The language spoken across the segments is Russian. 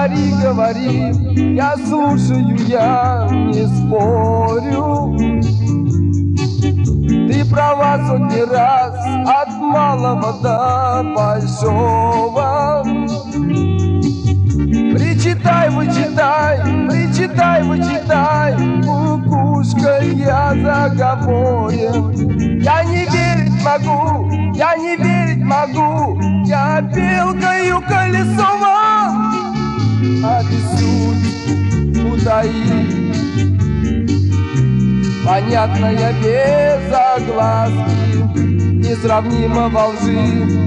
Говори, говори, я слушаю, я не спорю. Ты права сотни раз, от малого до большого. Причитай, вычитай, причитай, вычитай, кукушка, я заговорен. Я не верить могу, я не верить могу, я белкою колесова, а без суть утаить. Понятная без огласки, несравнима во лжи,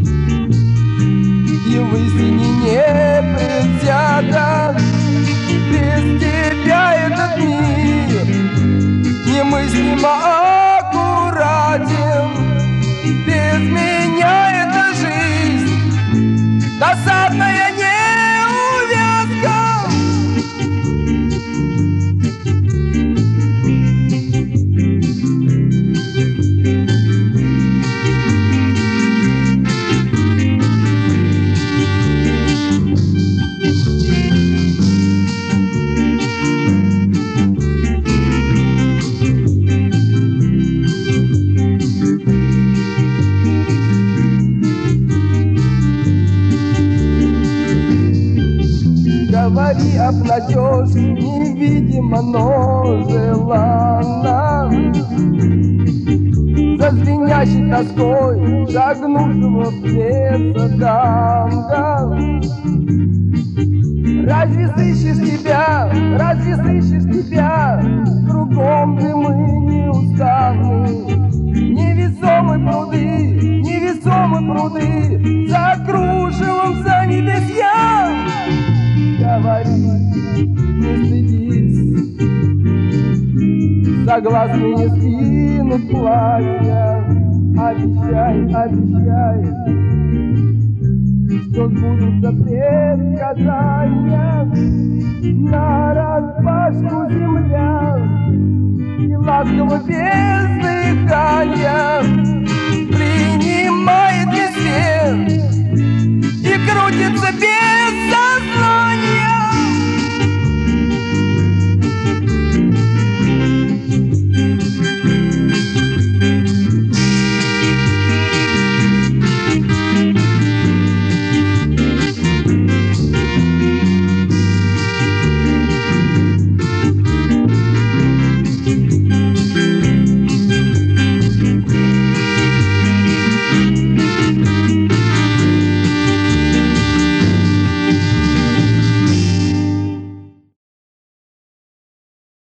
и в истине не предвзято. Без тебя этот мир немыслимо аккуратен. Без меня эта жизнь досадная неувязка. Говори, обнадежь, невидимо, но желанно, за звенящей тоской шагнувшего в сердце танго. Разве сыщешь тебя, кругом дымы неустанны, невесомы пруды, за кружевом, за небесья. Говори, не стыдись, согласны не скинут платья. Обещай, обещай, что сбудутся предсказания. Нараспашку земля и ласково без дыхания принимает весь свет и крутится без